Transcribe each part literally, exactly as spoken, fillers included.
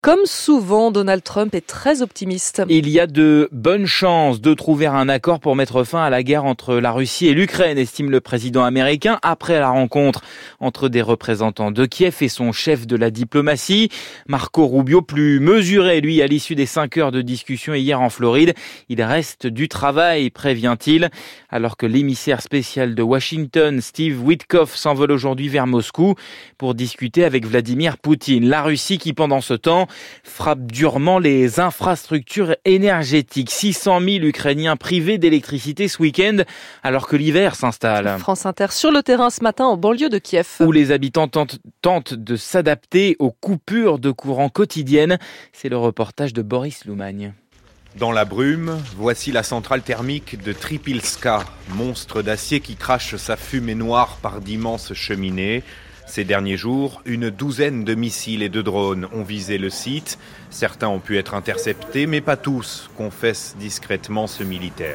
Comme souvent, Donald Trump est très optimiste. Il y a de bonnes chances de trouver un accord pour mettre fin à la guerre entre la Russie et l'Ukraine, estime le président américain, après la rencontre entre des représentants de Kiev et son chef de la diplomatie. Marco Rubio, plus mesuré, lui, à l'issue des cinq heures de discussion hier en Floride. Il reste du travail, prévient-il, alors que l'émissaire spécial de Washington, Steve Witkoff, s'envole aujourd'hui vers Moscou pour discuter avec Vladimir Poutine. La Russie qui, pendant ce temps, frappe durement les infrastructures énergétiques. six cent mille Ukrainiens privés d'électricité ce week-end alors que l'hiver s'installe. France Inter sur le terrain ce matin en banlieue de Kiev. Où les habitants tentent, tentent de s'adapter aux coupures de courant quotidiennes. C'est le reportage de Boris Loumagne. Dans la brume, voici la centrale thermique de Tripilska, monstre d'acier qui crache sa fumée noire par d'immenses cheminées. Ces derniers jours, une douzaine de missiles et de drones ont visé le site. Certains ont pu être interceptés, mais pas tous, confesse discrètement ce militaire.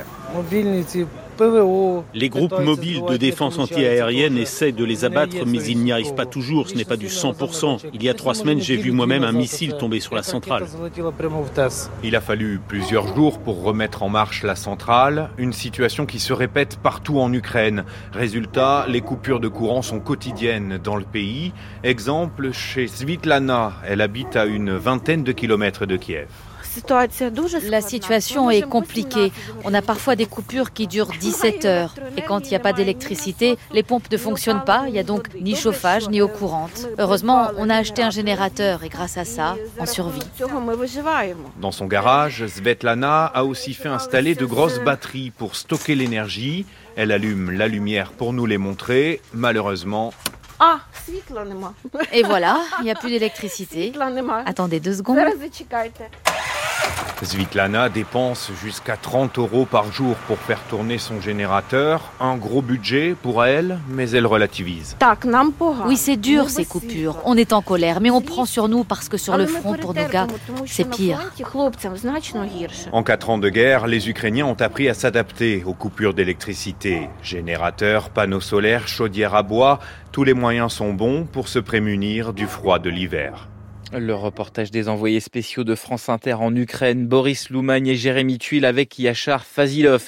Les groupes mobiles de défense antiaérienne essaient de les abattre, mais ils n'y arrivent pas toujours. Ce n'est pas du cent pour cent. Il y a trois semaines, j'ai vu moi-même un missile tomber sur la centrale. Il a fallu plusieurs jours pour remettre en marche la centrale, une situation qui se répète partout en Ukraine. Résultat, les coupures de courant sont quotidiennes dans le pays. Exemple chez Svitlana, elle habite à une vingtaine de kilomètres de Kiev. La situation est compliquée. On a parfois des coupures qui durent dix-sept heures. Et quand il n'y a pas d'électricité, les pompes ne fonctionnent pas. Il n'y a donc ni chauffage, ni eau courante. Heureusement, on a acheté un générateur et grâce à ça, on survit. Dans son garage, Svetlana a aussi fait installer de grosses batteries pour stocker l'énergie. Elle allume la lumière pour nous les montrer. Malheureusement... Ah, et voilà, il n'y a plus d'électricité. Attendez deux secondes. Svitlana dépense jusqu'à trente euros par jour pour faire tourner son générateur. Un gros budget pour elle, mais elle relativise. Oui, c'est dur ces coupures. On est en colère, mais on prend sur nous parce que sur le front, pour nos gars, c'est pire. En quatre ans de guerre, les Ukrainiens ont appris à s'adapter aux coupures d'électricité. Générateurs, panneaux solaires, chaudières à bois, tous les moyens sont bons pour se prémunir du froid de l'hiver. Le reportage des envoyés spéciaux de France Inter en Ukraine, Boris Loumagne et Jérémy Tuile avec Yachar Fazilov.